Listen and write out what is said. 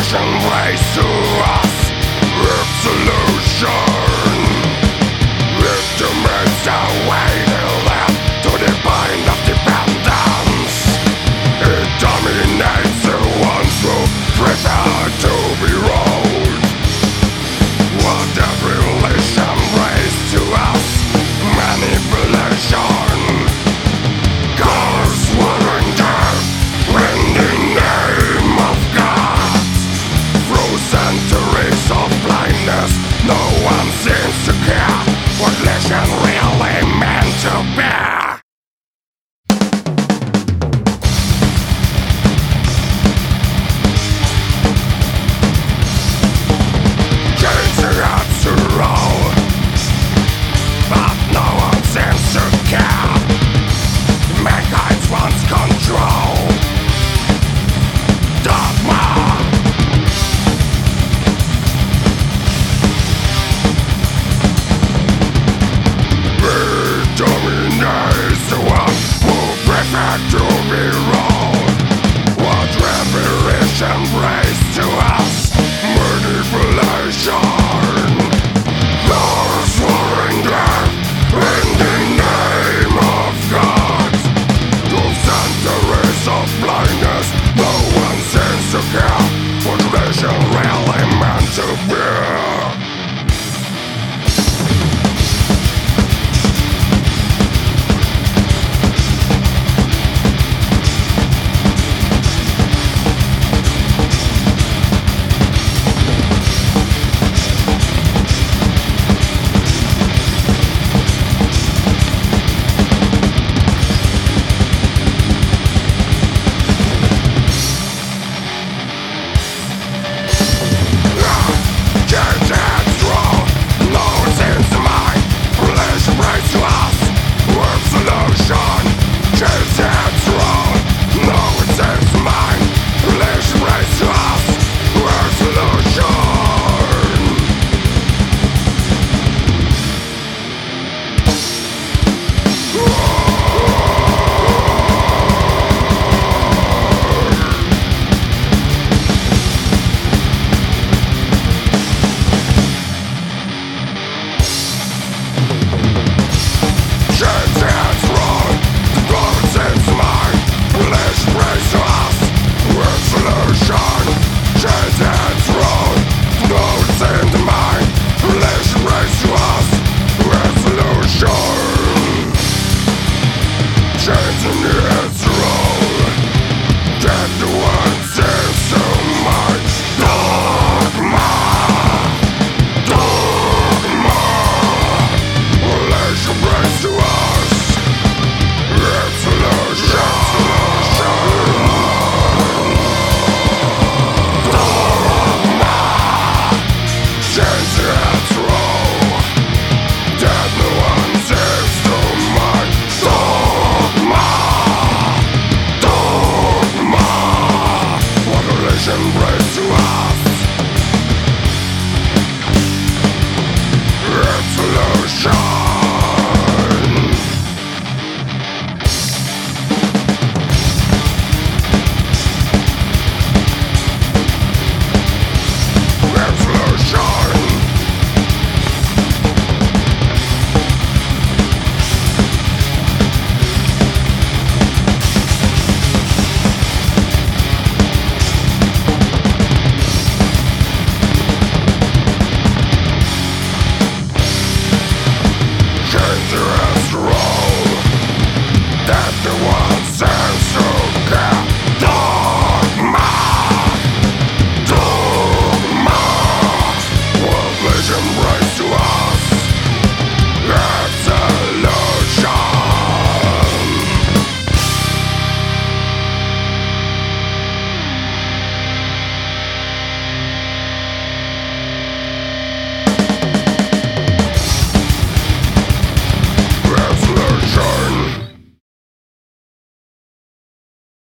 Revelation raised to us absolution. Victims away left to the bind of dependence. It dominates the ones who prefer to be ruled. What a revelation raised to us manipulation. Cars swallowing death in the name of God. Through centuries of blindness, no one seems to care what legend really meant to be. Chasing up to roll, but no one seems to care. Mankind wants control. Dogma. It dominates the one who prefer to be wrong. What revelation raised to us manipulation. Those swallowing death in the name of God. Through centuries of blindness, no one seems to care what vision really meant to be.